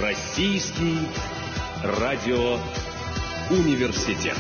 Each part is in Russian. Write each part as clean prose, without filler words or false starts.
Российский радиоуниверситет.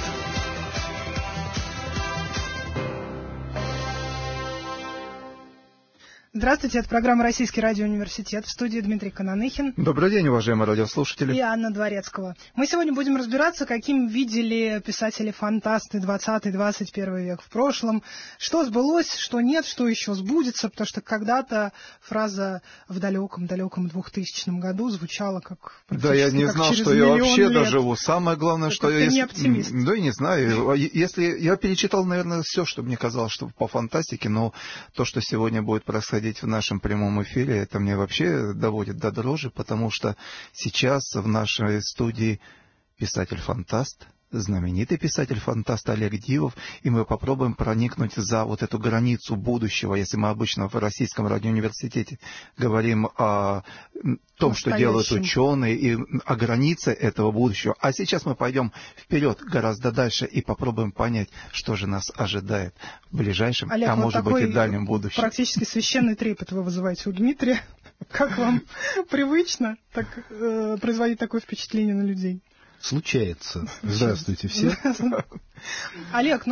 Здравствуйте, это программа «Российский радиоуниверситет». В студии Дмитрий Кананыхин. Добрый день, уважаемые радиослушатели. И Анна Дворецкого. Мы сегодня будем разбираться, каким видели писатели-фантасты 20-21 век в прошлом. Что сбылось, что нет, что еще сбудется. Потому что когда-то фраза в далеком-далеком 2000 году звучала как да, я не знал, что я вообще доживу. Самое главное, что я... не оптимист. Да, не знаю. Если я перечитал, наверное, все, что мне казалось, что по фантастике, но то, что сегодня будет происходить в нашем прямом эфире, это мне вообще доводит до дрожи, потому что сейчас в нашей студии писатель-фантаст, знаменитый писатель-фантаст Олег Дивов, и мы попробуем проникнуть за вот эту границу будущего, если мы обычно в Российском радиоуниверситете говорим о том, что делают ученые, и о границе этого будущего. А сейчас мы пойдем вперед гораздо дальше и попробуем понять, что же нас ожидает в ближайшем, Олег, а вот может быть и дальнем будущем. Практически священный трепет вы вызываете у Дмитрия. Как вам привычно производить такое впечатление на людей? Случается. Здравствуйте все. Олег,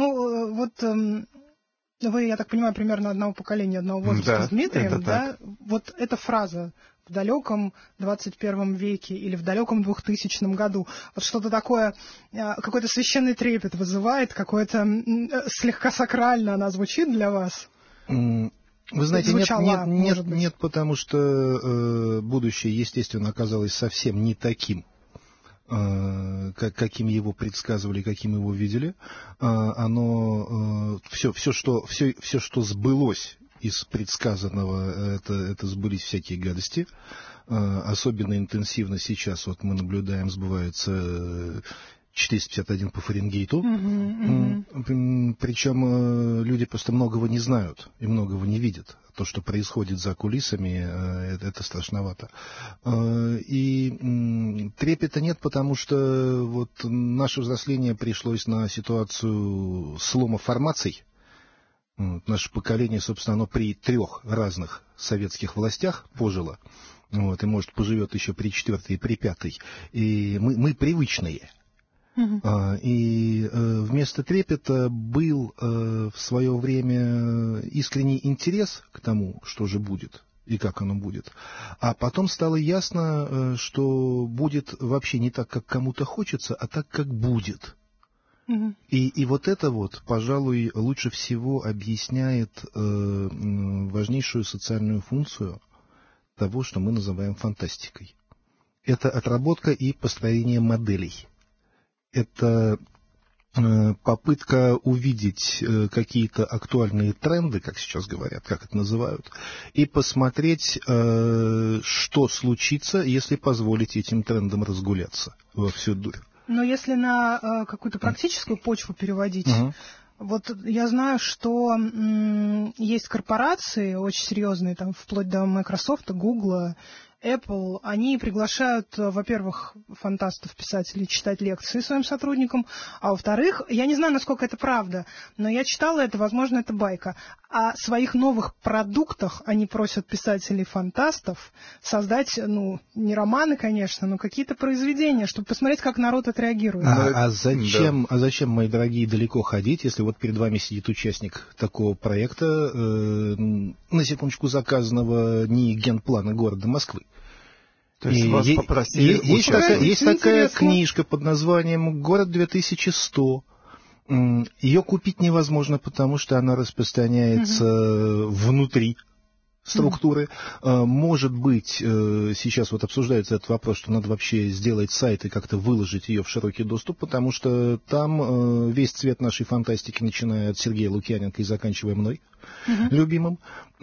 вы, я так понимаю, примерно одного поколения, одного возраста с Дмитрием, да? Вот эта фраза в далеком 21 веке или в далеком 2000 году, вот что-то такое, какой-то священный трепет вызывает, какое-то слегка сакрально она звучит для вас? Вы знаете, нет, потому что будущее, естественно, оказалось совсем не таким, каким его предсказывали, каким его видели. Оно все, что сбылось из предсказанного, это сбылись всякие гадости. Особенно интенсивно сейчас вот мы наблюдаем, сбывается 451 по Фаренгейту. Причем люди просто многого не знают и многого не видят. То, что происходит за кулисами, это страшновато. И трепета нет, потому что вот наше взросление пришлось на ситуацию слома формаций. Наше поколение, собственно, оно при 3 разных советских властях пожило. Вот, и, может, поживет еще при 4-й и при 5-й. И мы привычные. И вместо трепета был в свое время искренний интерес к тому, что же будет и как оно будет. А потом стало ясно, что будет вообще не так, как кому-то хочется, а так, как будет. И вот это вот, пожалуй, лучше всего объясняет важнейшую социальную функцию того, что мы называем фантастикой. Это отработка и построение моделей. Это попытка увидеть какие-то актуальные тренды, как сейчас говорят, как это называют, и посмотреть, что случится, если позволить этим трендам разгуляться во всю дурь. Но если на какую-то практическую почву переводить, вот я знаю, что есть корпорации очень серьезные, там, вплоть до Microsoft, Google, Apple, они приглашают, во-первых, фантастов, писателей читать лекции своим сотрудникам, а во-вторых, я не знаю, насколько это правда, но я читала это, возможно, это байка, о своих новых продуктах они просят писателей-фантастов создать, не романы, конечно, но какие-то произведения, чтобы посмотреть, как народ отреагирует. Зачем, мои дорогие, далеко ходить, если вот перед вами сидит участник такого проекта, на секундочку заказанного не генплана города Москвы. То есть вас попросили... Есть такая книжка под названием «Город-2100». Ее купить невозможно, потому что она распространяется внутри структуры. Может быть, сейчас вот обсуждается этот вопрос, что надо вообще сделать сайт и как-то выложить ее в широкий доступ, потому что там весь цвет нашей фантастики, начиная от Сергея Лукьяненко и заканчивая мной, любимым.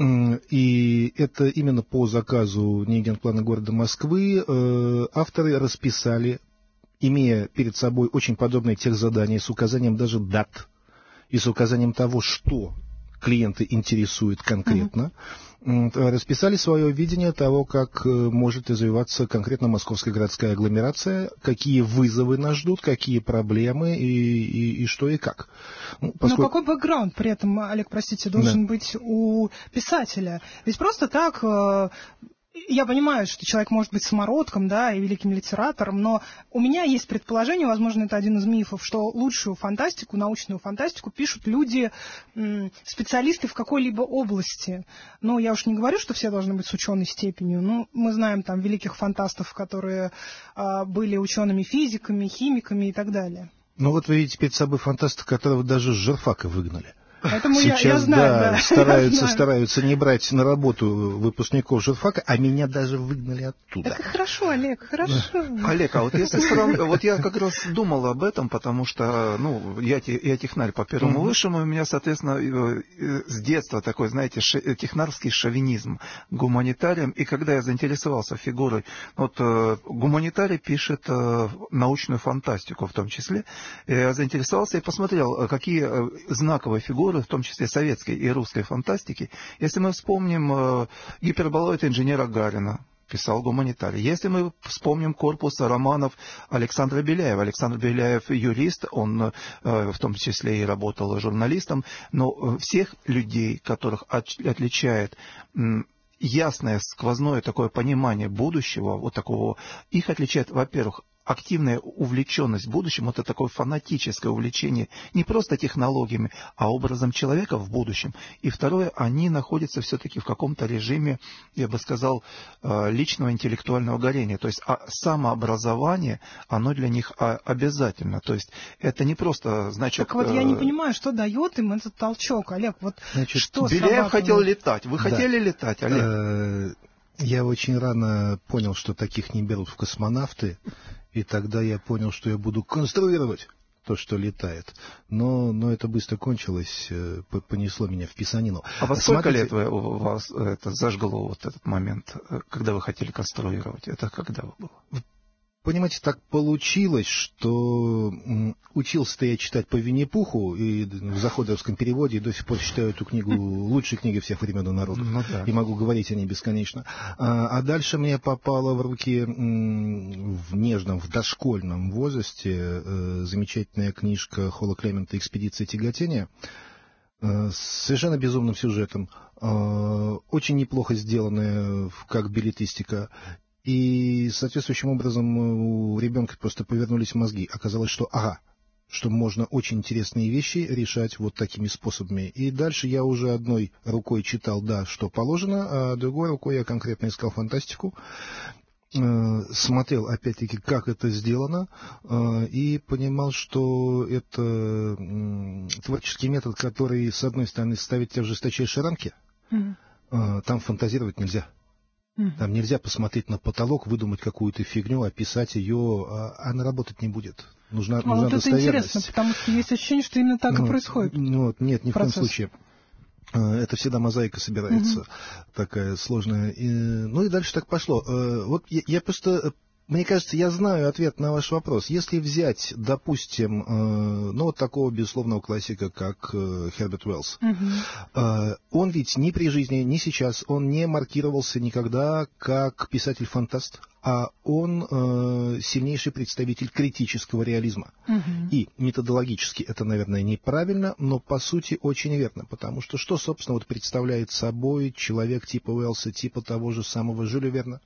И это именно по заказу НИИ генплана города Москвы авторы расписали, имея перед собой очень подробное техзадание с указанием даже дат и с указанием того, что клиенты интересует конкретно, расписали свое видение того, как может развиваться конкретно московская городская агломерация, какие вызовы нас ждут, какие проблемы и что и как. Но какой бэкграунд при этом, Олег, простите, должен быть у писателя? Ведь просто так... я понимаю, что человек может быть самородком, да, и великим литератором, но у меня есть предположение, возможно, это один из мифов, что лучшую фантастику, научную фантастику пишут люди, специалисты в какой-либо области. Ну, я уж не говорю, что все должны быть с ученой степенью. Ну, мы знаем там великих фантастов, которые были учеными-физиками, химиками и так далее. Ну, вот вы видите перед собой фантаста, которого даже с журфака выгнали. Поэтому сейчас, я знаю, да. стараются не брать на работу выпускников журфака, а меня даже выгнали оттуда. Так хорошо, Олег, хорошо. Олег, а вот если сравнивать, вот я как раз думал об этом, потому что, ну, я технарь по первому высшему, и у меня, соответственно, с детства такой, знаете, технарский шовинизм гуманитарием, и когда я заинтересовался фигурой, вот гуманитарий пишет научную фантастику в том числе, я заинтересовался и посмотрел, какие знаковые фигуры, в том числе советской и русской фантастики. Если мы вспомним гиперболоид инженера Гарина, писал гуманитарий. Если мы вспомним корпус романов Александра Беляева. Александр Беляев юрист, он в том числе и работал журналистом, но всех людей, которых отличает ясное сквозное такое понимание будущего, вот такого, их отличает, во-первых, активная увлеченность будущим, это такое фанатическое увлечение не просто технологиями, а образом человека в будущем. И второе, они находятся все-таки в каком-то режиме, я бы сказал, личного интеллектуального горения. То есть самообразование, оно для них обязательно. То есть это не просто, значит... Так вот я не понимаю, что дает им этот толчок, Олег. Вот значит, что Беляев хотел летать. Вы хотели летать, Олег? Я очень рано понял, что таких не берут в космонавты, и тогда я понял, что я буду конструировать то, что летает. Но это быстро кончилось, понесло меня в писанину. А во сколько лет у вас это зажгло вот этот момент, когда вы хотели конструировать? Это когда было? Понимаете, так получилось, что учился-то я читать по Винни-Пуху, и в заходовском переводе, и до сих пор считаю эту книгу лучшей книгой всех времен и народов. Ну, да. И могу говорить о ней бесконечно. А дальше мне попала в руки в нежном, в дошкольном возрасте замечательная книжка Холла Клемента «Экспедиция тяготения», с совершенно безумным сюжетом, очень неплохо сделанная как билетристика. И соответствующим образом у ребенка просто повернулись мозги. Оказалось, что что можно очень интересные вещи решать вот такими способами. И дальше я уже одной рукой читал, да, что положено, а другой рукой я конкретно искал фантастику, смотрел, опять-таки, как это сделано, и понимал, что это творческий метод, который, с одной стороны, ставит тебя в жесточайшие рамки, там фантазировать нельзя. Там нельзя посмотреть на потолок, выдумать какую-то фигню, описать ее, она работать не будет. Нужна вот достоверность. Это интересно, потому что есть ощущение, что именно так и происходит. Нет, ни в коем случае. Это всегда мозаика собирается, такая сложная. Ну и дальше так пошло. Вот я просто... Мне кажется, я знаю ответ на ваш вопрос. Если взять, допустим, вот такого безусловного классика, как Херберт Уэллс, он ведь ни при жизни, ни сейчас, он не маркировался никогда как писатель-фантаст, а он сильнейший представитель критического реализма. И методологически это, наверное, неправильно, но по сути очень верно, потому что собственно, вот представляет собой человек типа Уэллса, типа того же самого Жюля Верна?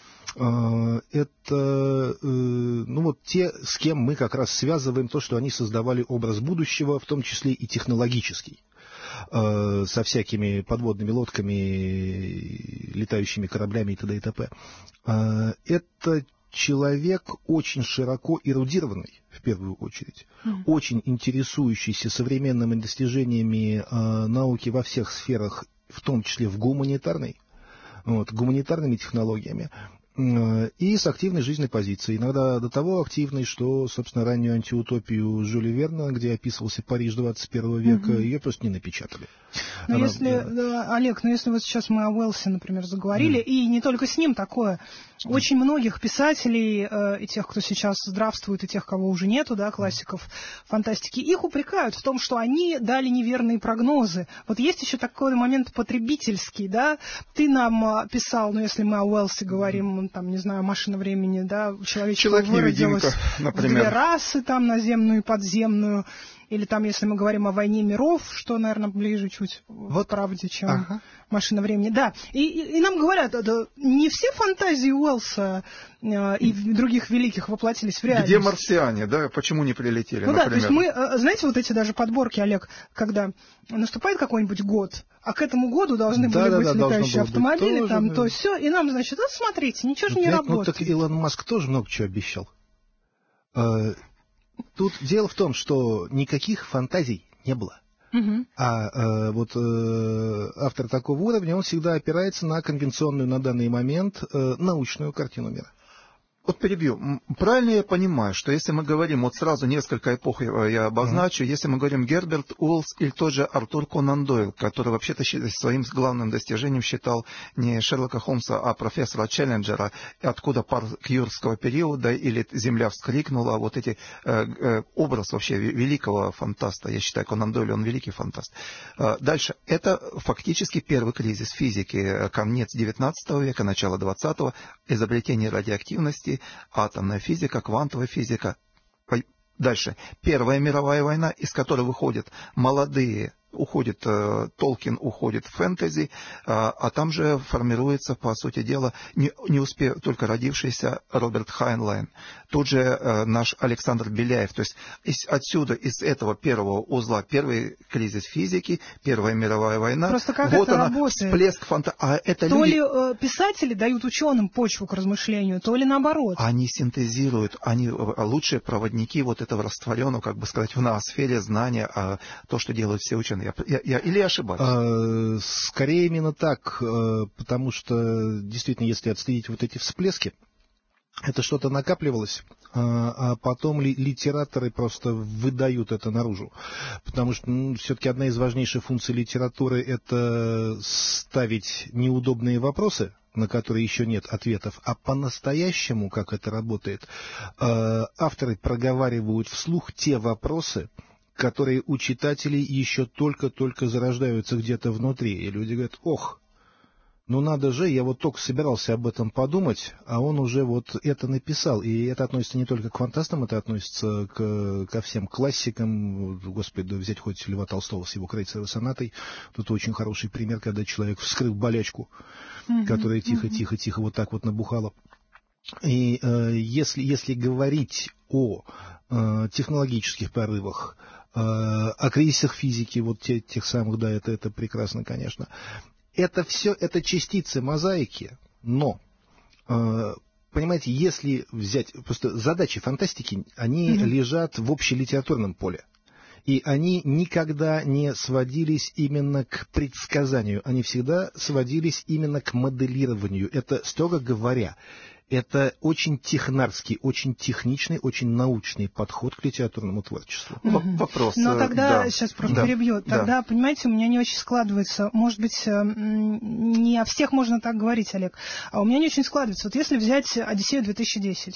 Это те, с кем мы как раз связываем то, что они создавали образ будущего, в том числе и технологический, со всякими подводными лодками, летающими кораблями и т.д. и т.п. Это человек очень широко эрудированный, в первую очередь, очень интересующийся современными достижениями науки во всех сферах, в том числе в гуманитарной, гуманитарными технологиями, и с активной жизненной позицией. Иногда до того активной, что, собственно, раннюю антиутопию Жюля Верна, где описывался Париж 21 века, ее просто не напечатали. Олег, если вот сейчас мы о Уэллсе, например, заговорили, и не только с ним такое, очень многих писателей, и тех, кто сейчас здравствует, и тех, кого уже нету, да, классиков фантастики, их упрекают в том, что они дали неверные прогнозы. Вот есть еще такой момент потребительский, да, ты нам писал, если мы о Уэллсе говорим, там, не знаю, «Машина времени», да, человечество выродилось в 2 расы, там, наземную и подземную, Или там, если мы говорим о «Войне миров», что, наверное, ближе чуть к правде, чем «Машина времени». Да, и нам говорят, не все фантазии Уэллса и других великих воплотились в реальность. Где марсиане, да? Почему не прилетели, например? Да, то есть мы, знаете, вот эти даже подборки, Олег, когда наступает какой-нибудь год, а к этому году должны были быть летающие автомобили, быть там, то все, и нам, значит, смотрите, ничего же не работает. Ну, так Илон Маск тоже много чего обещал. Тут дело в том, что никаких фантазий не было. Автор такого уровня, он всегда опирается на конвенционную на данный момент научную картину мира. Вот перебью. Правильно я понимаю, что если мы говорим, вот сразу несколько эпох я обозначу, если мы говорим Герберт Уэллс или тот же Артур Конан Дойл, который вообще-то своим главным достижением считал не Шерлока Холмса, а профессора Челленджера, откуда пар юрского периода или Земля вскрикнула, вот эти образ вообще великого фантаста, я считаю, Конан Дойл, он великий фантаст. Дальше. Это фактически первый кризис физики, конец 19 века, начало 20-го, изобретение радиоактивности, атомная физика, квантовая физика. Дальше. Первая мировая война, из которой выходят молодые, уходит Толкин, уходит в фэнтези, а там же формируется, по сути дела, не успев только родившийся Роберт Хайнлайн. Тут же наш Александр Беляев. То есть отсюда, из этого первого узла, первый кризис физики, Первая мировая война. Просто как вот это она, работает? Всплеск фантазии. А это то люди... ли писатели дают ученым почву к размышлению, то ли наоборот. Они синтезируют, они лучшие проводники вот этого растворенного, как бы сказать, в ноосфере знания, то, что делают все ученые. Или я ошибаюсь? Скорее именно так, потому что, действительно, если отследить вот эти всплески, это что-то накапливалось, а потом литераторы просто выдают это наружу. Потому что все-таки одна из важнейших функций литературы – это ставить неудобные вопросы, на которые еще нет ответов, а по-настоящему, как это работает, авторы проговаривают вслух те вопросы, которые у читателей еще только-только зарождаются где-то внутри. И люди говорят: ох, ну надо же, я вот только собирался об этом подумать, а он уже вот это написал. И это относится не только к фантастам, это относится ко всем классикам. Господи, да взять хоть Льва Толстого с его «Крейцеровой сонатой». Тут очень хороший пример, когда человек вскрыл болячку, которая тихо-тихо-тихо вот так вот набухала. И если говорить о технологических прорывах, о кризисах физики, вот тех самых, да, это прекрасно, конечно. Это все, это частицы мозаики, но, понимаете, если взять, просто задачи фантастики, они лежат в общелитературном поле. И они никогда не сводились именно к предсказанию, они всегда сводились именно к моделированию. Это, строго говоря, это очень технарский, очень техничный, очень научный подход к литературному творчеству. Вопрос. Но тогда, сейчас просто перебью, тогда, понимаете, у меня не очень складывается, может быть, не о всех можно так говорить, Олег, а у меня не очень складывается. Вот если взять «Одиссею 2010»,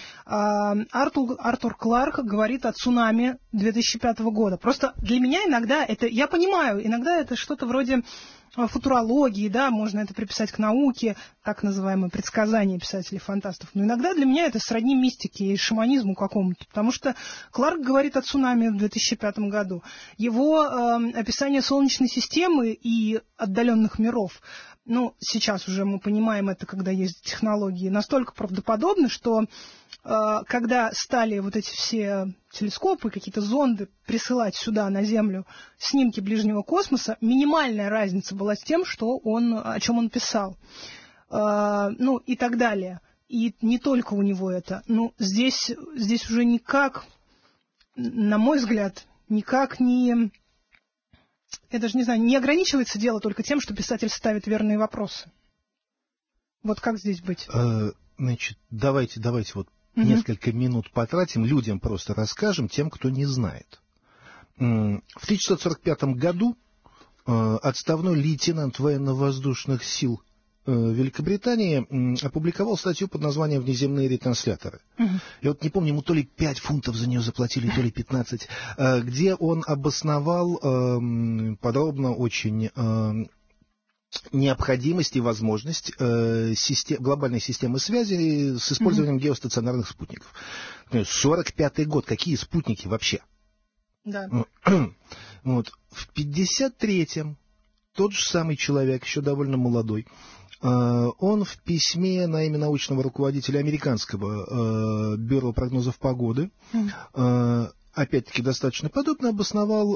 Артур Кларк говорит о цунами 2005 года. Просто для меня иногда это, я понимаю, иногда это что-то вроде футурологии, да, можно это приписать к науке, так называемое предсказание писателей-фантастов. Но иногда для меня это сродни мистике и шаманизму какому-то, потому что Кларк говорит о цунами в 2005 году. Его описание Солнечной системы и отдаленных миров, ну, сейчас уже мы понимаем это, когда есть технологии, настолько правдоподобно, что когда стали вот эти все телескопы, какие-то зонды присылать сюда, на Землю, снимки ближнего космоса, минимальная разница была с тем, о чем он писал. Ну, и так далее. И не только у него это. Ну, здесь уже никак, на мой взгляд, никак не... Я даже не знаю, не ограничивается дело только тем, что писатель ставит верные вопросы. Вот как здесь быть? Значит, давайте вот несколько минут потратим, людям просто расскажем, тем, кто не знает. В 1945 году отставной лейтенант военно-воздушных сил Великобритании опубликовал статью под названием «Внеземные ретрансляторы». Я вот не помню, ему то ли 5 фунтов за нее заплатили, то ли 15, где он обосновал подробно очень необходимость и возможность глобальной системы связи с использованием геостационарных спутников. 45-й год, какие спутники вообще? Да. Вот. В 1953-м тот же самый человек, еще довольно молодой, он в письме на имя научного руководителя американского бюро прогнозов погоды, опять-таки достаточно подробно обосновал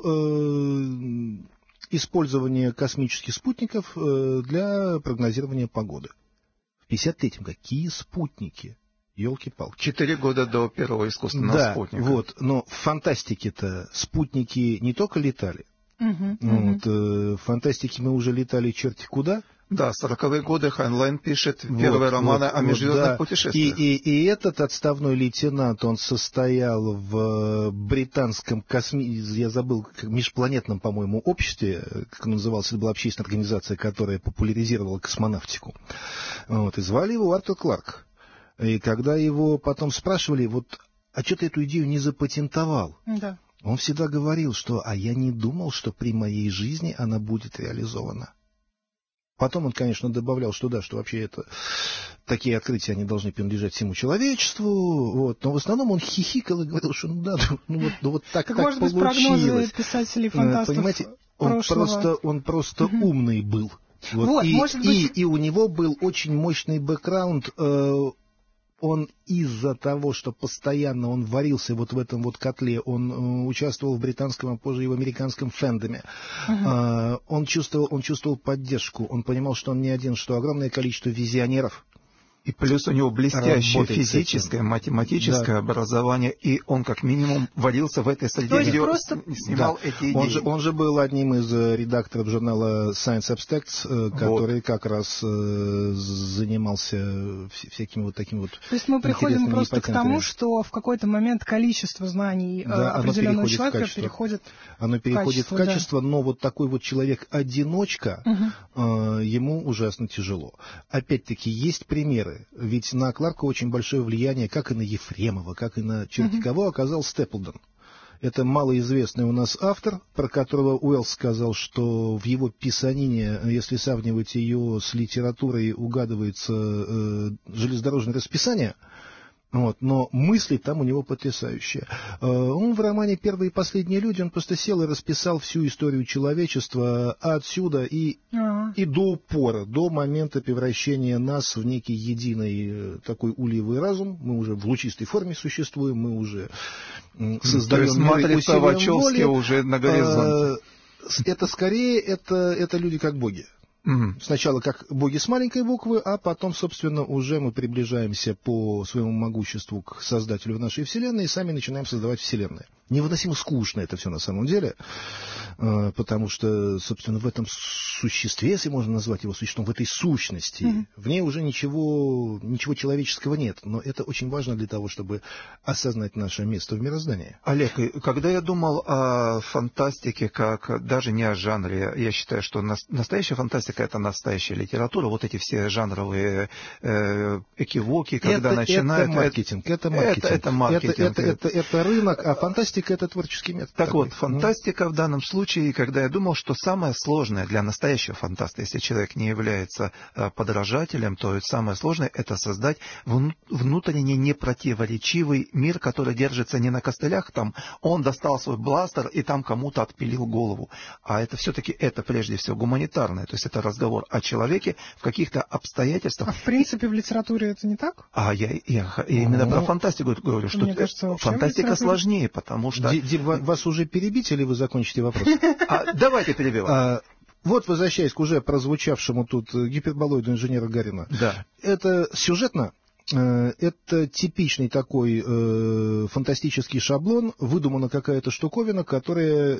использование космических спутников для прогнозирования погоды. В 1953-м какие спутники? Елки-палки. 4 года до первого искусственного спутника. Вот, но в фантастике-то спутники не только летали. В фантастике мы уже летали черти куда. Да, 40-е годы Хайнлайн пишет первые романы о межзвездных путешествиях. И этот отставной лейтенант, он состоял в британском я забыл, межпланетном, по-моему, обществе, как оно называлось, это была общественная организация, которая популяризировала космонавтику. Вот, и звали его Артур Кларк. И когда его потом спрашивали, а что ты эту идею не запатентовал? Да. Он всегда говорил, что я не думал, что при моей жизни она будет реализована. Потом он, конечно, добавлял, что что вообще такие открытия, они должны принадлежать всему человечеству, но в основном он хихикал и говорил, что так как может получилось. Быть, прогнозы писателей, фантастов. Понимаете, он просто умный был. И у него был очень мощный бэкграунд. Он из-за того, что постоянно он варился в этом котле, он участвовал в британском, а позже и в американском фэндоме. Он чувствовал поддержку, он понимал, что он не один, что огромное количество визионеров. И плюс у него блестящее физическое, математическое образование, и он как минимум варился в этой среде, где снимал эти идеи. Он же был одним из редакторов журнала Science Abstracts, который как раз занимался всякими такими То есть мы приходим просто к тому, что в какой-то момент количество знаний определенного человека переходит в качество, но такой человек-одиночка, ему ужасно тяжело. Опять-таки, есть примеры. Ведь на Кларка очень большое влияние, как и на Ефремова, как и на черти кого, оказал Степлдон. Это малоизвестный у нас автор, про которого Уэллс сказал, что в его писанине, если сравнивать ее с литературой, угадывается железнодорожное расписание. Но мысли там у него потрясающие. Он в романе «Первые и последние люди», он просто сел и расписал всю историю человечества отсюда и до упора, до момента превращения нас в некий единый такой ульевый разум. Мы уже в лучистой форме существуем, мы уже создаем мир усилием воли. Уже на горизонте. Это скорее, это люди как боги. Сначала как боги с маленькой буквы, а потом, собственно, уже мы приближаемся по своему могуществу к создателю нашей Вселенной и сами начинаем создавать Вселенную. Невыносимо скучно это все на самом деле, потому что, собственно, в этом существе, если можно назвать его существом, в этой сущности, в ней уже ничего человеческого нет. Но это очень важно для того, чтобы осознать наше место в мироздании. Олег, когда я думал о фантастике, как даже не о жанре, я считаю, что настоящая фантастика — это настоящая литература. Вот эти все жанровые экивоки, когда начинают... Это маркетинг. Это рынок, а фантастика — это творческий метод. Так вот, фантастика в данном случае, когда я думал, что самое сложное для настоящего фантаста, если человек не является подражателем, то самое сложное — это создать внутренне непротиворечивый мир, который держится не на костылях, там он достал свой бластер и там кому-то отпилил голову. А это все-таки, это прежде всего гуманитарное, то есть это разговор о человеке в каких-то обстоятельствах. А в принципе в литературе это не так? Я именно про фантастику говорю, что кажется, фантастика сложнее, потому что... Дим, вас уже перебить или вы закончите вопрос? Давайте перебиваем. Вот, возвращаясь к уже прозвучавшему тут гиперболоиду инженера Гарина. Да. Это сюжетно, это типичный такой фантастический шаблон, выдумана какая-то штуковина, которая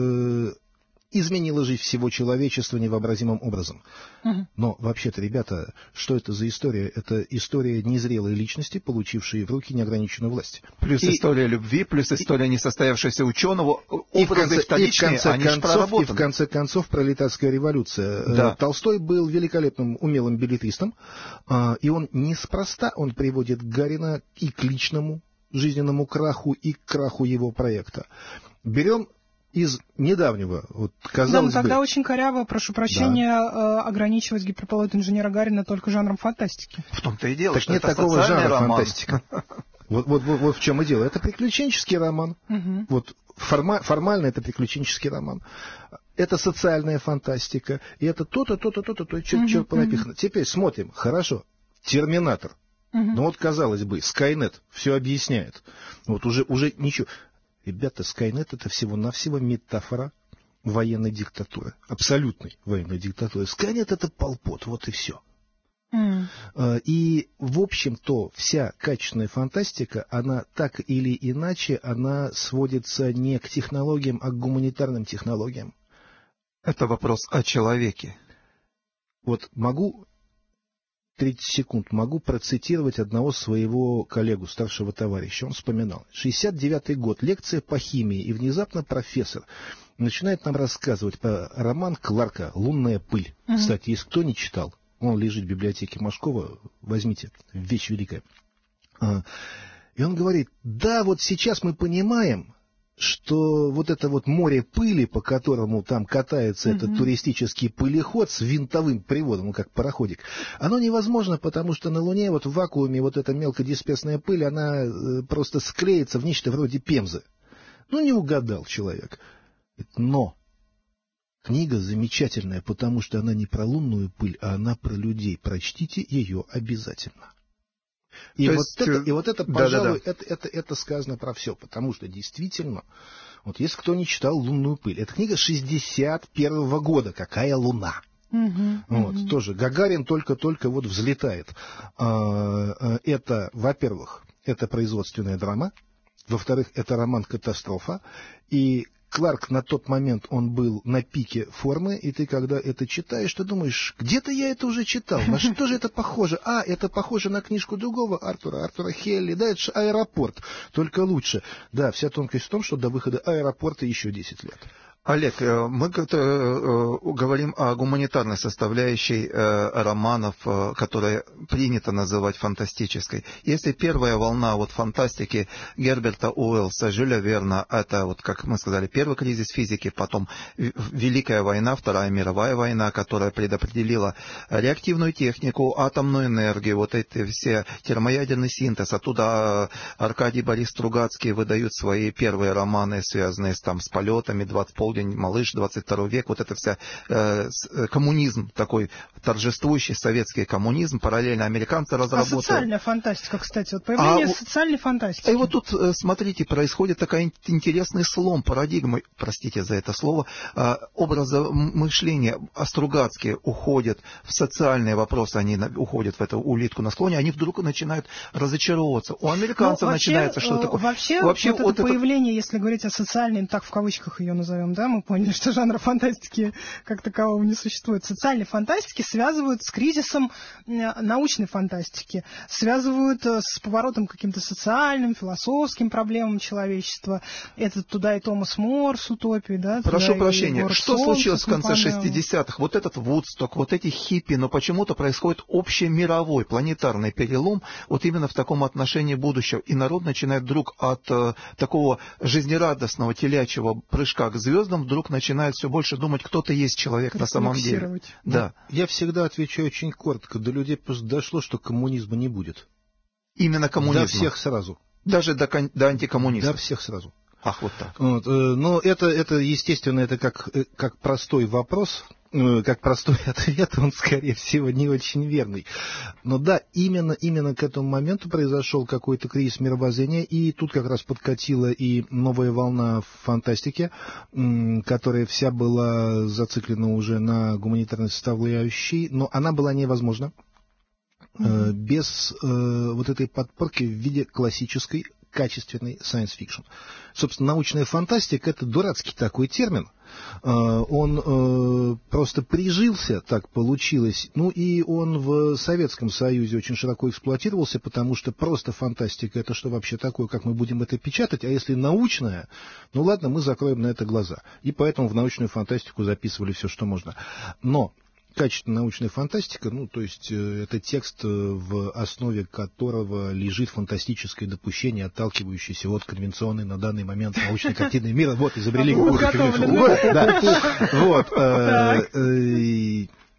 изменила жизнь всего человечества невообразимым образом. Но вообще-то, ребята, что это за история? Это история незрелой личности, получившей в руки неограниченную власть. Плюс история любви, плюс история несостоявшегося ученого. Образы вторичные, они же проработаны. И в конце концов пролетарская революция. Да. Толстой был великолепным, умелым беллетристом, и он неспроста приводит Гарина и к личному жизненному краху, и к краху его проекта. Берем из недавнего, казалось бы... тогда очень коряво, прошу прощения, ограничивать гиперболоид инженера Гарина только жанром фантастики. В том-то и дело, так что нет это такого жанра роман. Фантастика. Вот в чем и дело. Это приключенческий роман. формально это приключенческий роман. Это социальная фантастика. И это то-то, что понапихано. Теперь смотрим. Хорошо. «Терминатор». Ну вот, казалось бы, Skynet все объясняет. Вот уже ничего. Ребята, Skynet — это всего-навсего метафора военной диктатуры. Абсолютной военной диктатуры. Skynet — это Пол Пот. Вот и все. И, в общем-то, вся качественная фантастика, она так или иначе, она сводится не к технологиям, а к гуманитарным технологиям. Это вопрос о человеке. Вот могу 30 секунд, могу процитировать одного своего коллегу, старшего товарища. Он вспоминал. 69-й год, лекция по химии, и внезапно профессор начинает нам рассказывать про роман Кларка «Лунная пыль». Кстати, если кто не читал, он лежит в библиотеке Машкова, возьмите, вещь великая. И он говорит, да, вот сейчас мы понимаем, что вот это вот море пыли, по которому там катается этот туристический пылеход с винтовым приводом, как пароходик, оно невозможно, потому что на Луне вот в вакууме вот эта мелкодисперсная пыль, она просто склеится в нечто вроде пемзы. Ну, не угадал человек. Но книга замечательная, потому что она не про лунную пыль, а она про людей. Прочтите ее обязательно. И вот это, пожалуй, это сказано про все, потому что действительно, вот если кто не читал «Лунную пыль», это книга 61-го года, «Какая луна?». Вот, тоже Гагарин только-только вот взлетает. Это, во-первых, это производственная драма, во-вторых, это роман «Катастрофа», и Кларк на тот момент, он был на пике формы, и ты, когда это читаешь, ты думаешь, где-то я это уже читал, на что же это похоже? Это похоже на книжку другого Артура Хелли, да, это же «Аэропорт», только лучше. Да, вся тонкость в том, что до выхода «Аэропорта» еще 10 лет. Олег, мы как-то говорим о гуманитарной составляющей романов, которая принято называть фантастической. Если первая волна вот фантастики Герберта Уэллса, Жюля Верна, это, вот, как мы сказали, первый кризис физики, потом Великая война, Вторая мировая война, которая предопределила реактивную технику, атомную энергию, вот эти все термоядерный синтез. Оттуда Аркадий Борис Стругацкий выдают свои первые романы, связанные с полетами, 20 полдень, малыш, 22 век, вот это вся коммунизм, такой торжествующий советский коммунизм, параллельно американцы разработали. А социальная фантастика, кстати, вот появление социальной фантастики. И вот тут, смотрите, происходит такой интересный слом парадигмы, простите за это слово, образа мышления. Стругацкие уходят в социальные вопросы, они уходят в эту улитку на склоне, они вдруг начинают разочаровываться. У американцев начинается что-то такое. Вообще вот это появление, если говорить о социальной, так в кавычках ее назовем, да, мы поняли, что жанра фантастики как такового не существует. Социальной фантастики связывают с кризисом научной фантастики, связывают с поворотом к каким-то социальным, философским проблемам человечества. Это туда и Томас Мор с «Утопией», да? Прошу прощения, что случилось в конце 60-х? Вот этот Вудсток, вот эти хиппи, но почему-то происходит общемировой планетарный перелом вот именно в таком отношении будущего. И народ начинает вдруг от такого жизнерадостного телячьего прыжка к звездам вдруг начинает все больше думать, кто-то есть человек на самом деле. Да. Я всегда отвечаю очень коротко. До людей просто дошло, что коммунизма не будет. Именно коммунизма? До всех сразу. Даже до антикоммунистов? До всех сразу. Ах, вот так. Вот, но это, естественно, это как простой вопрос, как простой ответ, он, скорее всего, не очень верный. Но да, именно к этому моменту произошел какой-то кризис мировоззрения, и тут как раз подкатила и новая волна в фантастике, которая вся была зациклена уже на гуманитарной составляющей, но она была невозможна без вот этой подпорки в виде классической качественный science fiction. Собственно, научная фантастика — это дурацкий такой термин. Он просто прижился, так получилось. Ну и он в Советском Союзе очень широко эксплуатировался, потому что просто фантастика — это что вообще такое, как мы будем это печатать, а если научная, ну ладно, мы закроем на это глаза. И поэтому в научную фантастику записывали все, что можно. Но качественная научная фантастика, ну, то есть это текст, в основе которого лежит фантастическое допущение, отталкивающееся от конвенционной на данный момент научной картины мира. Вот, изобрели какую-то конвенцию. Вот.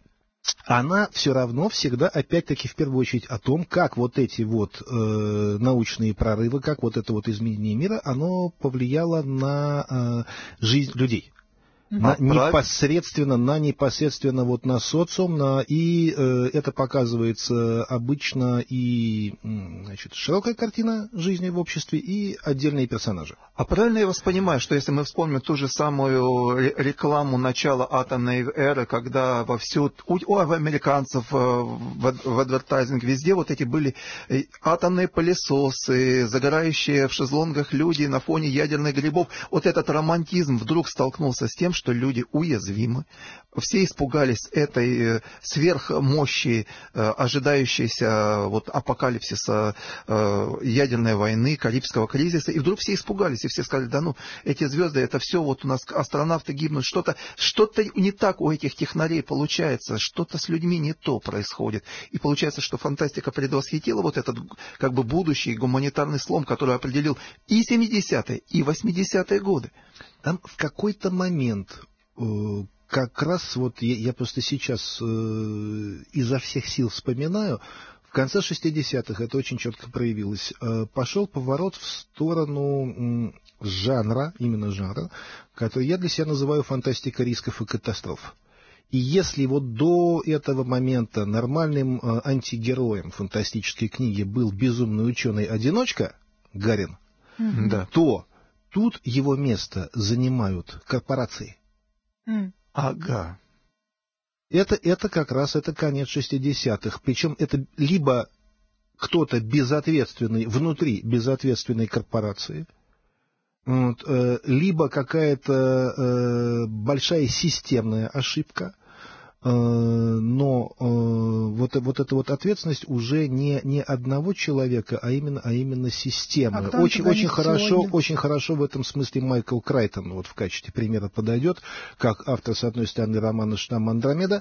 она все равно всегда, опять-таки, в первую очередь о том, как вот эти вот научные прорывы, как вот это вот изменение мира, оно повлияло на жизнь людей. Непосредственно вот на социум, и это показывается обычно и, значит, широкая картина жизни в обществе, и отдельные персонажи. А правильно я вас понимаю, что если мы вспомним ту же самую рекламу начала атомной эры, когда вовсю у американцев в адвертайзинг везде вот эти были атомные пылесосы, загорающие в шезлонгах люди на фоне ядерных грибов, вот этот романтизм вдруг столкнулся с тем, что люди уязвимы. Все испугались этой сверхмощи, ожидающейся вот апокалипсиса ядерной войны, Карибского кризиса, и вдруг все испугались, и все сказали, да ну, эти звезды, это все, вот у нас астронавты гибнут, что-то не так у этих технарей получается, что-то с людьми не то происходит. И получается, что фантастика предвосхитила вот этот как бы будущий гуманитарный слом, который определил и 70-е, и 80-е годы. Там в какой-то момент, как раз вот я просто сейчас изо всех сил вспоминаю, в конце 60-х это очень четко проявилось, пошел поворот в сторону жанра, именно жанра, который я для себя называю фантастика рисков и катастроф. И если вот до этого момента нормальным антигероем фантастической книги был безумный ученый-одиночка Гарин, то тут его место занимают корпорации. Ага. Это как раз это конец 60-х. Причем это либо кто-то безответственный внутри безответственной корпорации, вот, либо какая-то большая системная ошибка, но вот эта вот ответственность уже не одного человека, а именно системы. Очень хорошо в этом смысле Майкл Крайтон вот в качестве примера подойдет, как автор, с одной стороны, романа «Штамм Андромеда»,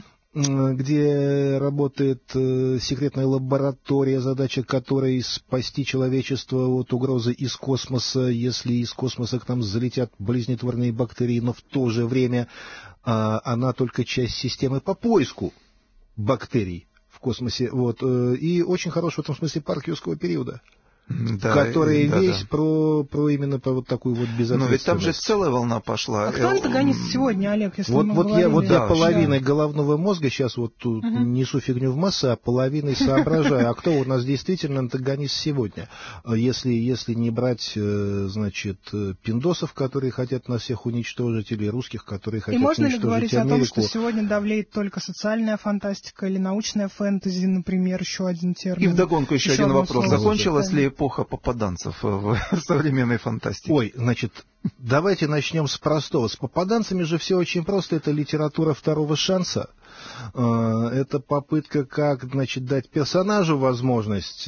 где работает секретная лаборатория, задача которой спасти человечество от угрозы из космоса, если из космоса к нам залетят болезнетворные бактерии, но в то же время она только часть системы по поиску бактерий в космосе. Вот. И очень хорош в этом смысле парк юрского периода. Который весь про именно про вот такую вот безответственность. Но ведь там же целая волна пошла. А кто антагонист сегодня, Олег, если мы говорим? Я половиной головного мозга сейчас вот тут несу фигню в массы, а половиной соображаю. А кто у нас действительно антагонист сегодня? Если не брать, значит, пиндосов, которые хотят нас всех уничтожить, или русских, которые хотят уничтожить Америку. И можно ли говорить о том, что сегодня давлеет только социальная фантастика или научная фэнтези, например, еще один термин? И вдогонку еще один вопрос. Закончилась ли эпоха попаданцев в современной фантастике? Ой, значит, давайте начнем с простого. С попаданцами же все очень просто. Это литература второго шанса. Это попытка, как, значит, дать персонажу возможность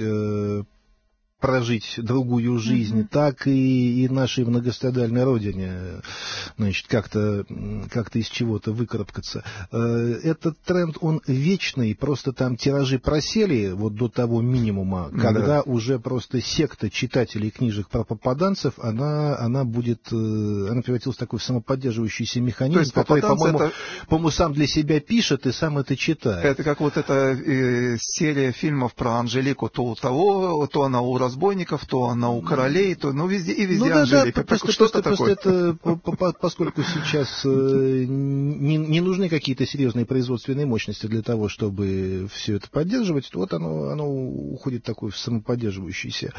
прожить другую жизнь, так и нашей многострадальной родине, значит, как-то из чего-то выкарабкаться. Этот тренд, он вечный, просто там тиражи просели вот до того минимума, когда уже просто секта читателей книжек про попаданцев, она превратилась в такой самоподдерживающийся механизм, который, по-моему, сам для себя пишет и сам это читает. Это как вот эта серия фильмов про Анжелику, то у того, то она у разбойников, то она у королей, то везде и везде Анжелика. Что-то такое. Поскольку сейчас не нужны какие-то серьезные производственные мощности для того, чтобы все это поддерживать, то вот оно уходит такой в самоподдерживающийся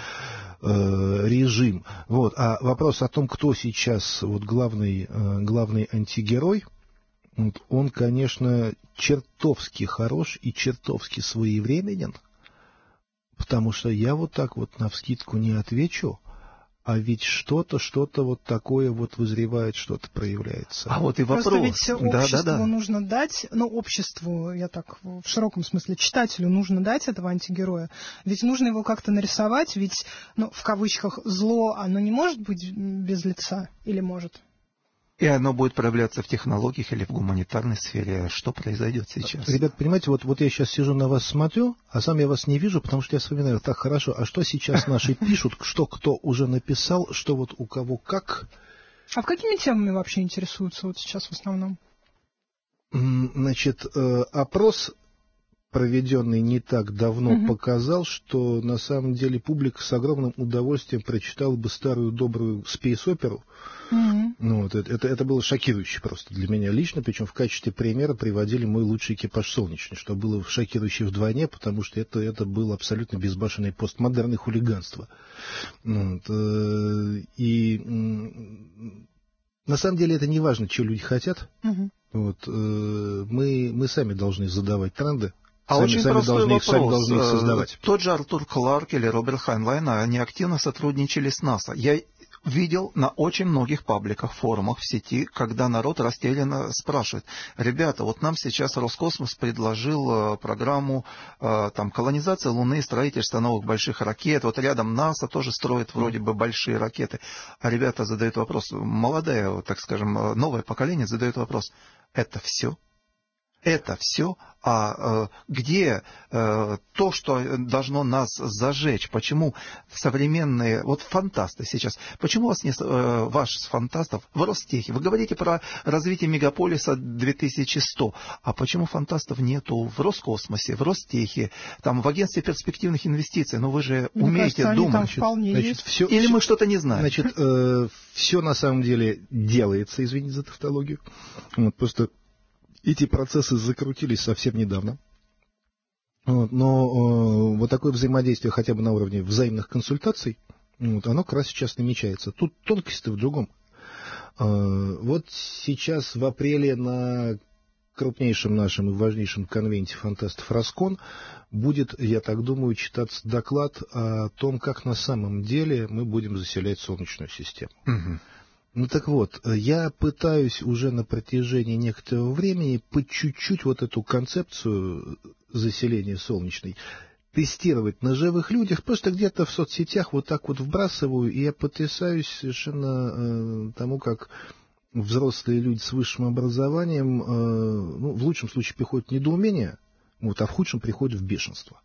режим. Вот. А вопрос о том, кто сейчас вот главный антигерой, он, конечно, чертовски хорош и чертовски своевременен. Потому что я вот так вот навскидку не отвечу, а ведь что-то вот такое вот вызревает, что-то проявляется. А вот и вопрос. Просто ведь обществу нужно дать, обществу, я так в широком смысле, читателю нужно дать этого антигероя, ведь нужно его как-то нарисовать, ведь, в кавычках, зло, оно не может быть без лица, или может? И оно будет проявляться в технологиях или в гуманитарной сфере. Что произойдет сейчас? Ребят, понимаете, вот я сейчас сижу на вас смотрю, а сам я вас не вижу, потому что я вспоминаю, так хорошо, а что сейчас наши пишут, что кто уже написал, что вот у кого как. А какими темами вообще интересуются вот сейчас в основном? Значит, опрос, проведенный не так давно, показал, что на самом деле публика с огромным удовольствием прочитала бы старую добрую спейс-оперу. Вот, это было шокирующе просто для меня лично, причем в качестве примера приводили «Мой лучший экипаж солнечный», что было шокирующе вдвойне, потому что это был абсолютно безбашенный постмодерн и хулиганство. Вот, и на самом деле это не важно, что люди хотят. Вот, мы сами должны задавать тренды. Очень простой вопрос. Сами должны их создавать. Тот же Артур Кларк или Роберт Хайнлайн, они активно сотрудничали с НАСА. Я видел на очень многих пабликах, форумах в сети, когда народ растерянно спрашивает: ребята, вот нам сейчас Роскосмос предложил программу колонизации Луны, строительства новых больших ракет, вот рядом НАСА тоже строит вроде бы большие ракеты. А ребята задают вопрос, молодое, так скажем, новое поколение задает вопрос: это все? Это все, где то, что должно нас зажечь? Почему современные, вот фантасты сейчас, почему у вас нет ваших фантастов в Ростехе? Вы говорите про развитие мегаполиса 2100, а почему фантастов нету в Роскосмосе, в Ростехе, там в агентстве перспективных инвестиций? Ну вы же умеете думать. Или мы что-то не знаем? Значит, все на самом деле делается, извините за тавтологию, вот, просто эти процессы закрутились совсем недавно. Вот, но вот такое взаимодействие хотя бы на уровне взаимных консультаций, вот, оно как раз сейчас намечается. Тут тонкости в другом. Вот сейчас в апреле на крупнейшем нашем и важнейшем конвенте фантастов Роскон будет, я так думаю, читаться доклад о том, как на самом деле мы будем заселять Солнечную систему. Ну так вот, я пытаюсь уже на протяжении некоторого времени по чуть-чуть вот эту концепцию заселения солнечной тестировать на живых людях, просто где-то в соцсетях вот так вот вбрасываю, и я потрясаюсь совершенно тому, как взрослые люди с высшим образованием, в лучшем случае приходят в недоумение, вот, а в худшем приходят в бешенство.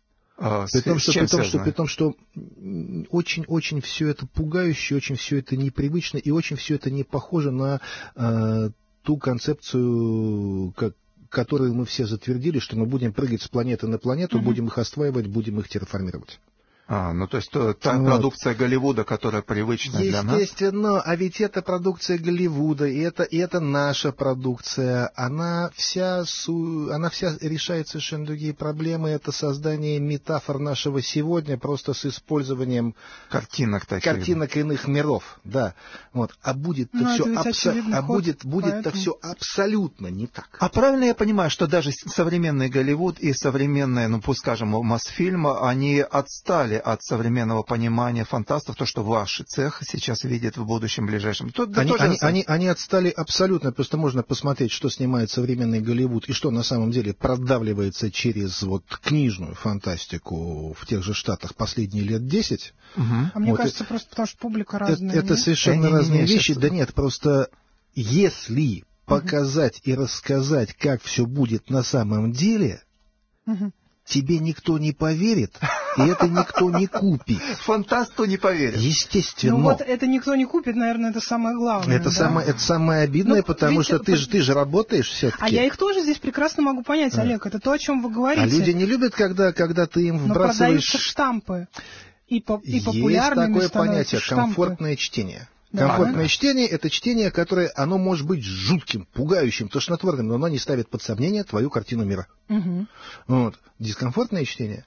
При том, что очень все это пугающе, очень все это непривычно и очень все это не похоже на ту концепцию, которую мы все затвердили, что мы будем прыгать с планеты на планету, будем их осваивать, будем их терраформировать. То есть та продукция Голливуда, которая привычна для нас. Естественно, а ведь это продукция Голливуда, и это наша продукция, она вся решает совершенно другие проблемы, это создание метафор нашего сегодня, просто с использованием картинок иных миров, да. Вот. А будет-то все абсолютно не так. А правильно я понимаю, что даже современный Голливуд и современные, пусть скажем, Мосфильмы, они отстали от современного понимания фантастов, то, что ваш цех сейчас видит в будущем ближайшем. Они отстали абсолютно, просто можно посмотреть, что снимает современный Голливуд и что на самом деле продавливается через вот книжную фантастику в тех же Штатах последние лет 10. А мне кажется, просто потому что публика разная. Это совершенно разные вещи. Да нет, просто если показать и рассказать, как все будет на самом деле, тебе никто не поверит, и это никто не купит. Фантасту не поверит. Естественно. Ну вот это никто не купит, наверное, это самое главное. Это самое обидное, потому что ты же работаешь все-таки. А я их тоже здесь прекрасно могу понять, Олег. Это то, о чем вы говорите. А люди не любят, когда ты им вбрасываешь... Но продаются штампы. И популярными есть такое понятие штампы. Комфортное чтение. Комфортное чтение — это чтение, которое, оно может быть жутким, пугающим, тошнотворным, но оно не ставит под сомнение твою картину мира. Вот. Дискомфортное чтение,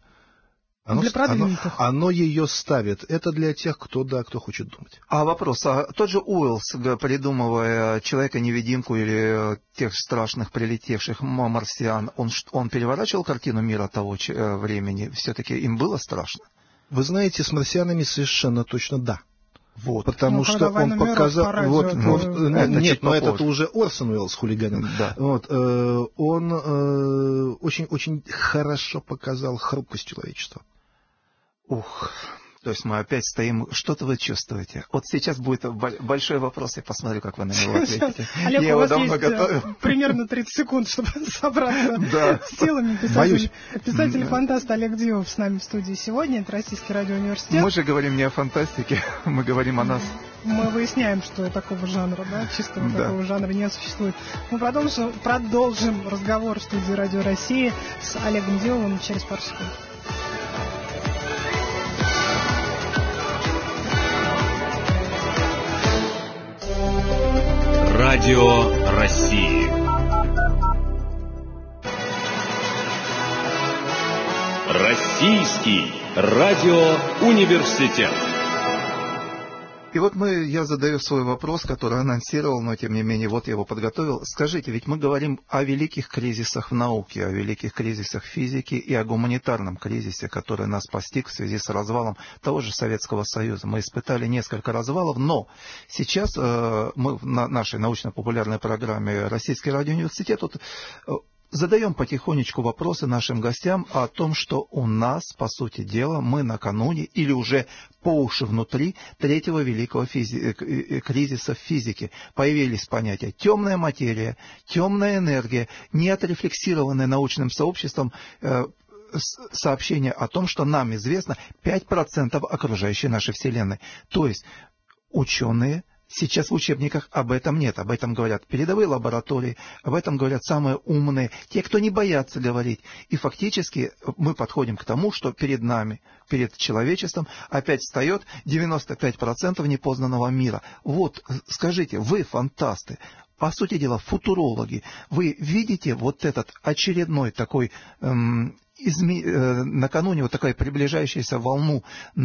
оно ее ставит. Это для тех, кто хочет думать. А вопрос, тот же Уэллс, придумывая Человека-невидимку или тех страшных прилетевших марсиан, он переворачивал картину мира того времени? Все-таки им было страшно? Вы знаете, с марсианами совершенно точно да. Вот. Потому что он показал... Нет, но это уже Орсон Уэллс хулиганил. Да. Вот, он очень хорошо показал хрупкость человечества. То есть мы опять стоим... Что-то вы чувствуете? Вот сейчас будет большой вопрос, я посмотрю, как вы на него ответите. Олег, у вас есть примерно 30 секунд, чтобы собраться с силами. Писатель-фантаст Олег Дивов с нами в студии сегодня. Это Российский радиоуниверситет. Мы же говорим не о фантастике, мы говорим о нас. Мы выясняем, что такого жанра, да, чистого такого жанра не существует. Мы продолжим разговор в студии Радио России с Олегом Диловым через пару секунд. Радио России. Российский радиоуниверситет. И вот я задаю свой вопрос, который анонсировал, но тем не менее, вот я его подготовил. Скажите, ведь мы говорим о великих кризисах в науке, о великих кризисах физики и о гуманитарном кризисе, который нас постиг в связи с развалом того же Советского Союза. Мы испытали несколько развалов, но сейчас мы на нашей научно-популярной программе «Российский радиоуниверситет» задаем потихонечку вопросы нашим гостям о том, что у нас, по сути дела, мы накануне или уже по уши внутри третьего великого кризиса в физике. Появились понятия темная материя, темная энергия, не отрефлексированные научным сообществом сообщение о том, что нам известно 5% окружающей нашей Вселенной. То есть ученые сейчас в учебниках об этом нет. Об этом говорят передовые лаборатории, об этом говорят самые умные, те, кто не боятся говорить. И фактически мы подходим к тому, что перед нами, перед человечеством опять встает 95% непознанного мира. Вот, скажите, вы фантасты, по сути дела футурологи, вы видите вот этот очередной такой... накануне вот такая приближающаяся волну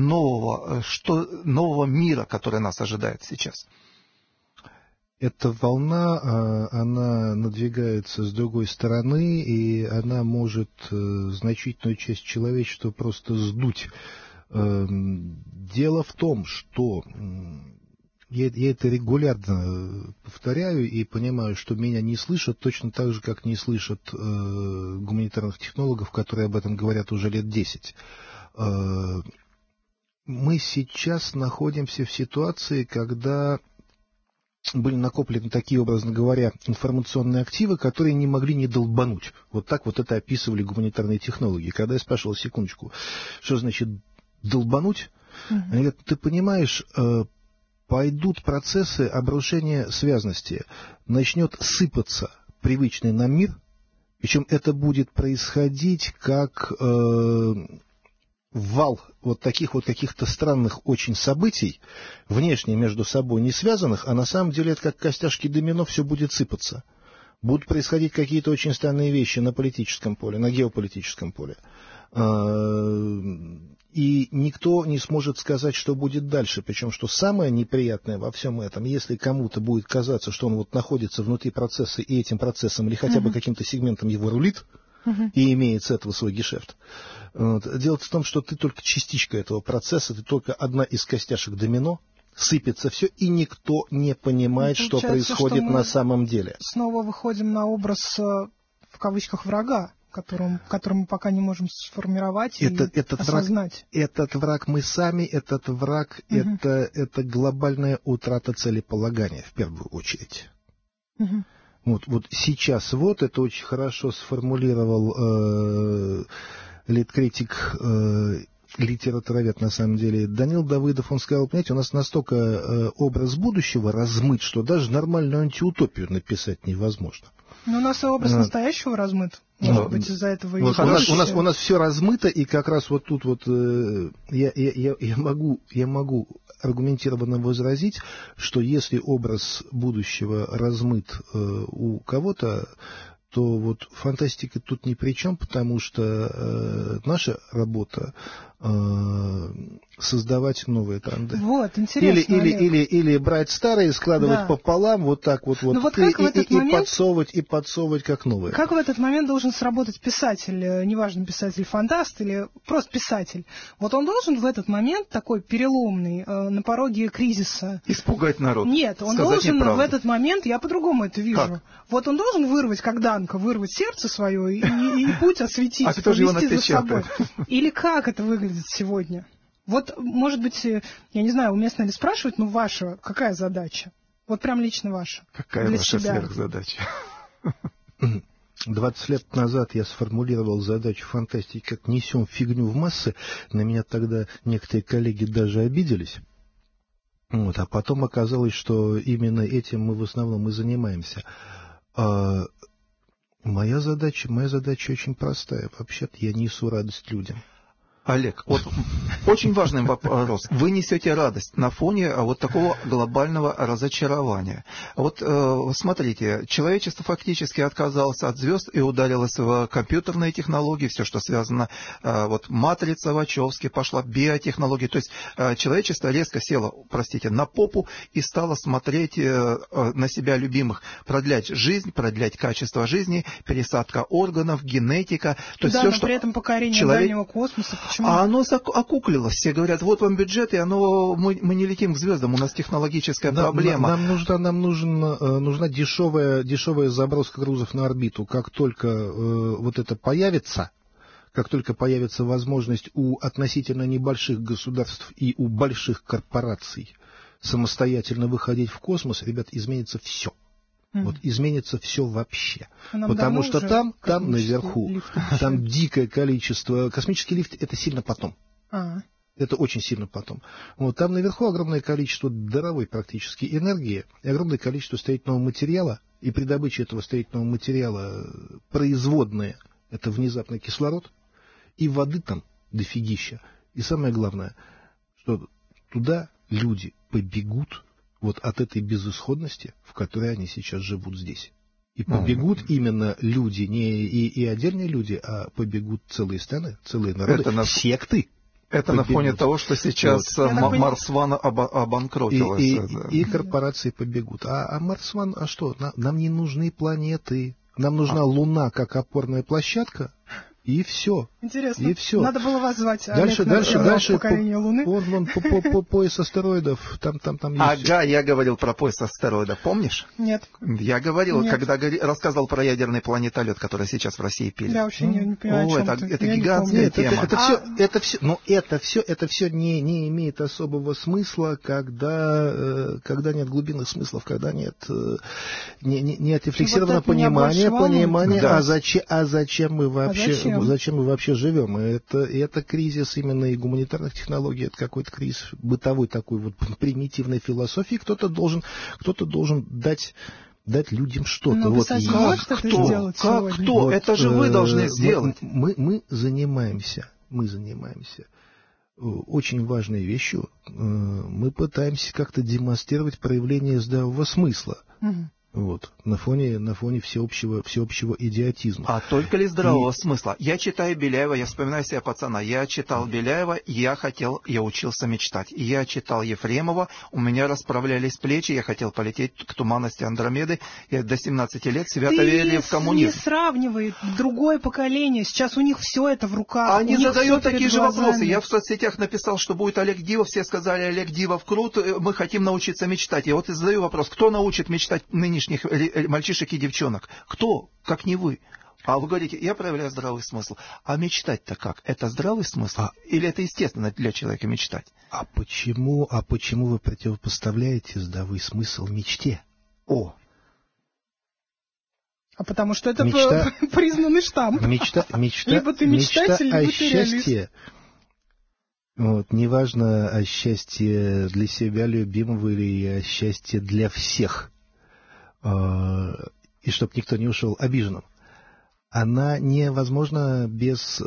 нового мира, который нас ожидает сейчас? Эта волна, она надвигается с другой стороны, и она может значительную часть человечества просто сдуть. Дело в том, что я это регулярно повторяю и понимаю, что меня не слышат точно так же, как не слышат гуманитарных технологов, которые об этом говорят уже лет 10. Мы сейчас находимся в ситуации, когда были накоплены такие, образно говоря, информационные активы, которые не могли не долбануть. Вот так вот это описывали гуманитарные технологи. Когда я спрашивал, секундочку, что значит долбануть, они говорят, ты понимаешь... пойдут процессы обрушения связности, начнет сыпаться привычный нам мир, причем это будет происходить как вал вот таких вот каких-то странных очень событий, внешне между собой не связанных, а на самом деле это как костяшки домино, все будет сыпаться. Будут происходить какие-то очень странные вещи на политическом поле, на геополитическом поле. И никто не сможет сказать, что будет дальше. Причем, что самое неприятное во всем этом, если кому-то будет казаться, что он вот находится внутри процесса и этим процессом или хотя бы каким-то сегментом его рулит, и имеет с этого свой гешефт. Дело в том, что ты только частичка этого процесса, ты только одна из костяшек домино, сыпется все, и никто не понимает, что происходит на самом деле. Снова выходим на образ, в кавычках, врага, который мы пока не можем сформировать и осознать. Этот враг мы сами, этот враг это глобальная утрата целеполагания, в первую очередь. Вот сейчас это очень хорошо сформулировал литкритик, литературовед, на самом деле, Данил Давыдов. Он сказал, понимаете, у нас настолько образ будущего размыт, что даже нормальную антиутопию написать невозможно. Но у нас и образ настоящего размыт. Может быть, из-за этого и у нас все размыто, и как раз вот тут вот я могу аргументированно возразить, что если образ будущего размыт у кого-то, то вот фантастика тут ни при чем, потому что наша работа создавать новые тренды. Вот, интересно. Или брать старые, складывать пополам, вот так вот, и подсовывать как новые. Как в этот момент должен сработать писатель, неважно, писатель-фантаст или просто писатель? Вот он должен в этот момент, такой переломный, на пороге кризиса... Испугать народ. Нет, он должен в этот момент, я по-другому это вижу, как? Вот он должен вырвать, как Данка, вырвать сердце свое и путь осветить, а кто же его повести за собой. напечатает? Или как это выглядит сегодня? Вот, может быть, я не знаю, уместно ли спрашивать, но ваша какая задача? Вот прям лично ваша. Какая для ваша себя? сверхзадача? 20 лет назад я сформулировал задачу фантастики, как несем фигню в массы. На меня тогда некоторые коллеги даже обиделись. Вот, а потом оказалось, что именно этим мы в основном и занимаемся. Моя задача очень простая. Вообще-то я несу радость людям. Олег, вот очень важный вопрос. Вы несете радость на фоне вот такого глобального разочарования. Вот смотрите, человечество фактически отказалось от звезд и ударилось в компьютерные технологии, все, что связано, вот матрица Вачовски пошла, биотехнологии. То есть человечество резко село, на попу и стало смотреть на себя любимых, продлять жизнь, продлять качество жизни, пересадка органов, генетика. То есть да, все, но что при этом покорение дальнего космоса. Почему? А оно окуклилось. Все говорят, вот вам бюджет, и мы не летим к звездам, у нас технологическая проблема. Нам нужна дешевая заброска грузов на орбиту. Как только вот это появится, как только появится возможность у относительно небольших государств и у больших корпораций самостоятельно выходить в космос, ребят, изменится все. Вот изменится все вообще. Потому что там наверху, там дикое количество... Космический лифт — это сильно потом. Это очень сильно потом. Вот там наверху огромное количество даровой практически энергии и огромное количество строительного материала. И при добыче этого строительного материала производные — это внезапно кислород. И воды там дофигища. И самое главное, что туда люди побегут вот от этой безысходности, в которой они сейчас живут здесь. И побегут именно люди, не и отдельные люди, а побегут целые страны, целые народы, секты. Это на фоне того, что сейчас Марс Ван обанкротилась. И корпорации побегут. А Марс Ван, а что? Нам не нужны планеты. Нам нужна Луна как опорная площадка. И все. Интересно. И все. Надо было вас звать. Дальше покорение Луны. Вон пояс астероидов. Там есть. Ага, я говорил про пояс астероидов, помнишь? Нет. Я говорил, когда рассказывал про ядерный планетолет, который сейчас в России пилят. Я вообще не понимаю, о чем это гигантская тема. Это все не имеет особого смысла, когда нет глубинных смыслов, когда нет рефлексированного понимания, да. Зачем мы вообще живем. Это кризис именно и гуманитарных технологий, это какой-то кризис бытовой такой вот примитивной философии. Кто-то должен дать людям что-то. Но вот кто? Вот, это же вы должны сделать. Мы занимаемся очень важной вещью. Мы пытаемся как-то демонстрировать проявление здравого смысла. Вот, на фоне всеобщего идиотизма. А только ли здравого смысла? Я читаю Беляева, я вспоминаю себя пацана. Я читал Беляева, я учился мечтать. Я читал Ефремова, у меня расправлялись плечи, я хотел полететь к туманности Андромеды. Я до 17 лет свято верили в коммунизм. Ты не сравнивай другое поколение, сейчас у них все это в руках. Они задают такие же вопросы. Я в соцсетях написал, что будет Олег Дивов, все сказали, Олег Дивов крут, мы хотим научиться мечтать. Я вот и задаю вопрос, кто научит мечтать нынешних мальчишек и девчонок? Кто, как не вы? А вы говорите, я проявляю здравый смысл. А мечтать-то как? Это здравый смысл? Или это естественно для человека мечтать? А почему вы противопоставляете здравый смысл мечте? А потому что это признанный штамп. Либо ты мечтатель, либо ты реалист. Вот, неважно, о счастье для себя любимого или о счастье для всех. И чтобы никто не ушел обиженным. Она невозможна без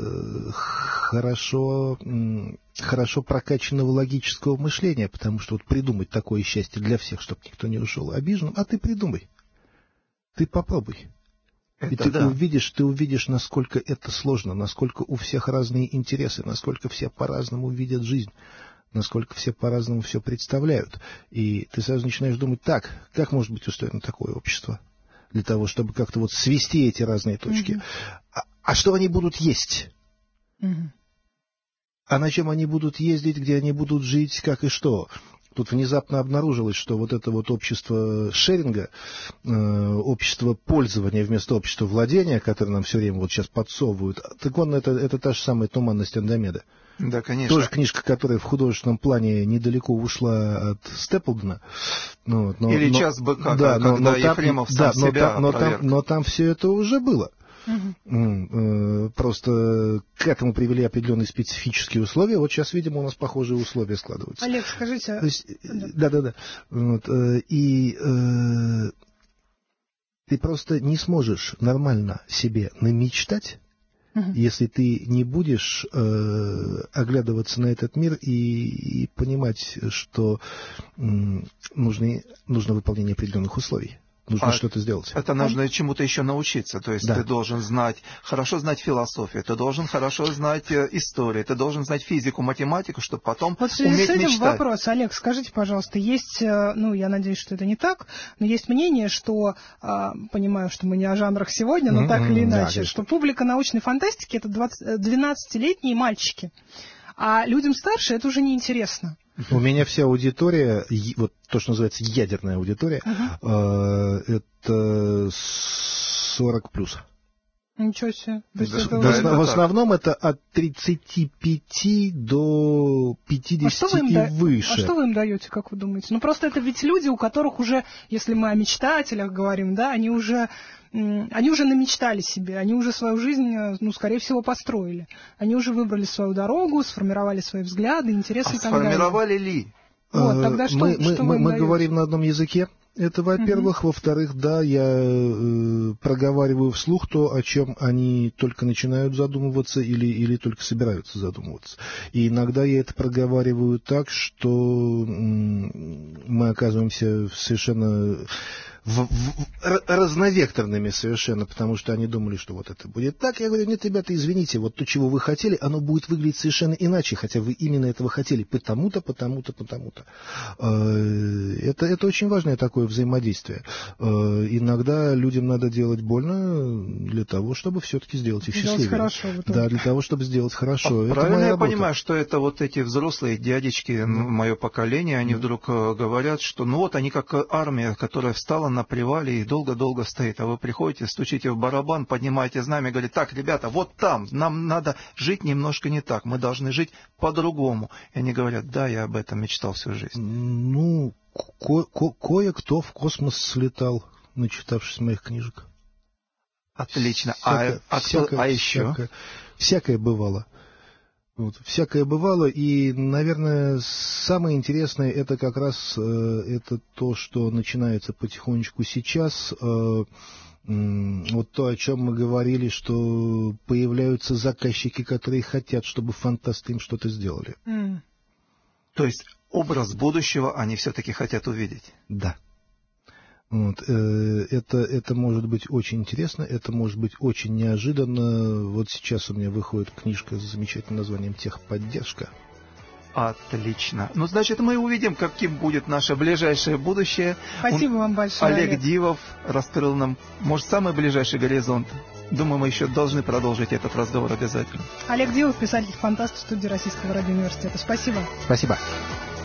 хорошо прокачанного логического мышления, потому что вот придумать такое счастье для всех, чтобы никто не ушел обиженным, а ты придумай. Ты попробуй. И ты увидишь, насколько это сложно, насколько у всех разные интересы, насколько все по-разному видят жизнь, насколько все по-разному все представляют. И ты сразу начинаешь думать, как может быть устроено такое общество? Для того, чтобы как-то вот свести эти разные точки. А что они будут есть? А на чем они будут ездить, где они будут жить, как и что? Тут внезапно обнаружилось, что вот это вот общество шеринга, общество пользования вместо общества владения, которое нам все время вот сейчас подсовывают, так это та же самая туманность Андромеды. Да, конечно. Тоже книжка, которая в художественном плане недалеко ушла от Степлдена. Или «Час быка», когда Ефремов сам себя опроверг. Но там все это уже было. Просто к этому привели определенные специфические условия. Вот сейчас, видимо, у нас похожие условия складываются. Олег, скажите... Да. Ты просто не сможешь нормально себе намечтать, если ты не будешь оглядываться на этот мир и понимать, что нужно выполнение определенных условий. Нужно что-то сделать. Это нужно чему-то еще научиться. То есть ты должен хорошо знать философию, ты должен хорошо знать историю, ты должен знать физику, математику, чтобы потом вот в связи уметь с этим мечтать. Вопрос, Олег, скажите, пожалуйста, есть, я надеюсь, что это не так, но есть мнение, что, понимаю, что мы не о жанрах сегодня, но так или иначе, что публика научной фантастики — это 12-летние мальчики, а людям старше это уже неинтересно. У меня вся аудитория, вот то, что называется ядерная аудитория, это 40 плюс. Ничего себе. В основном это от 35 до 50 и выше. А что вы им даете, как вы думаете? Ну, просто это ведь люди, у которых уже, если мы о мечтателях говорим, да, они уже намечтали себе, они уже свою жизнь, скорее всего, построили. Они уже выбрали свою дорогу, сформировали свои взгляды, интересы и так далее. Сформировали ли? Вот, тогда что вы им мы даете? говорим на одном языке. Это, во-первых. Во-вторых, да, я проговариваю вслух то, о чем они только начинают задумываться или только собираются задумываться. И иногда я это проговариваю так, что мы оказываемся совершенно разновекторными совершенно, потому что они думали, что вот это будет так. Я говорю, нет, ребята, извините, вот то, чего вы хотели, оно будет выглядеть совершенно иначе, хотя вы именно этого хотели, потому-то. Это очень важное такое взаимодействие. Иногда людям надо делать больно для того, чтобы все-таки сделать их счастливее. Хорошо, да, для того, чтобы сделать хорошо. Это правильно моя я работа. понимаю, что это вот эти взрослые дядечки, мое поколение, они вдруг говорят, что они как армия, которая встала на привале и долго-долго стоит, а вы приходите, стучите в барабан, поднимаете знамя и говорите, так, ребята, вот там, нам надо жить немножко не так, мы должны жить по-другому. И они говорят, да, я об этом мечтал всю жизнь. Кое-кто в космос слетал, начитавшись моих книжек. Отлично. Еще? Всякое бывало. Всякое бывало, и, наверное, самое интересное это как раз это то, что начинается потихонечку сейчас. Вот то, о чем мы говорили, что появляются заказчики, которые хотят, чтобы фантасты им что-то сделали. То есть образ будущего они все-таки хотят увидеть? Да. Это может быть очень интересно, это может быть очень неожиданно. Вот сейчас у меня выходит книжка с замечательным названием «Техподдержка». Отлично. Значит, мы увидим, каким будет наше ближайшее будущее. Спасибо вам большое, Олег Дивов раскрыл нам, может, самый ближайший горизонт. Думаю, мы еще должны продолжить этот разговор обязательно. Олег Дивов, писатель-фантаст в студии Российского радиоуниверситета. Спасибо. Спасибо.